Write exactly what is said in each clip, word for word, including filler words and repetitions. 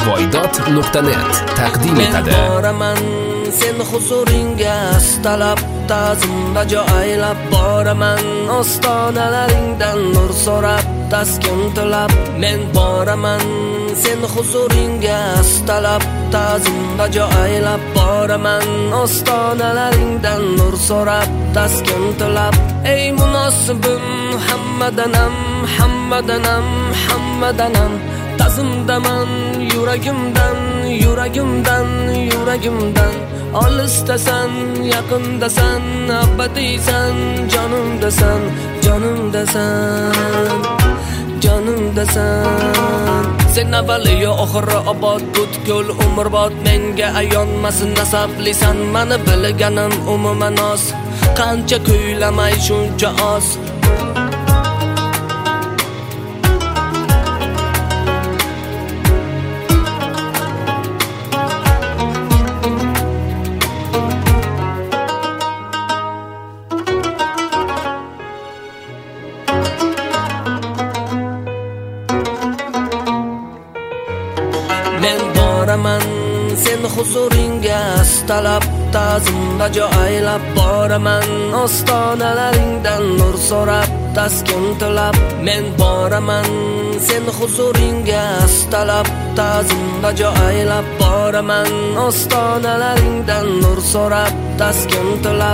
voydod nuqta net taqdim etadi. Men boraman sen huzuringga, istalab ta'zim bajo aylab boraman, ostonalaringdan nur so'rab taskin tilab. Men boraman sen huzuringga, istalab ta'zim bajo aylab boraman, ostonalaringdan nur so'rab taskin tilab. Ey munosibim hammadanam, hammadanam, hammadanam, ta'zimdaman yuragimdan, yuragimdan, yuragimdan. Olisdasan, yaqindasan, abadiysan, jonimdasan, jonimdasan, jonimdasan. Sen avvali yo oxiri obod, butkul umrbod menga ayonmasin nasablisan. Mani bilganim umuman oz, qancha kuylamay shuncha oz. Men boraman sen huzuringga, istalab ta'zim bajo aylab boraman, ostonalaringdan nur so'rab taskin tilab. Men boraman sen huzuringga, istalab ta'zim bajo aylab boraman, ostonalaringdan nur so'rab taskin tilab.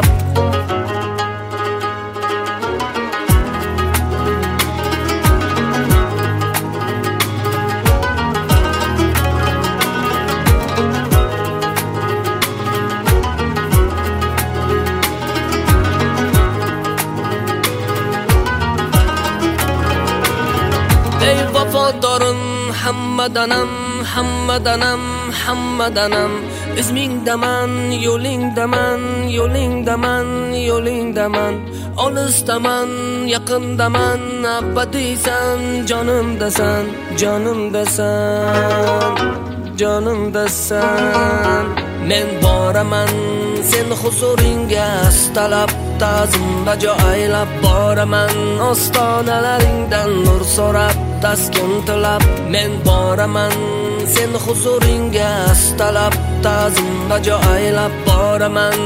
Ey vafodorim hammadanam, hammadanam, hammadanam, izmingdaman, yo'lingdaman, yo'lingdaman, yo'lingdaman. Olisdaman, yaqindaman, abadiysan, jonimdasan, jonimdasan, jonimdasan. Men boraman sen huzuringga, istalab ta'zim bajo aylab boraman, ostonalaringdan nur so'rab taskin tilab. Men boraman sen huzuringga, istalab ta'zim bajo aylab boraman,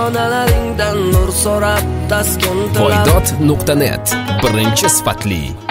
ostonalaringdan nur so'rab taskin tilab. voydod nuqta net birinchi sifatli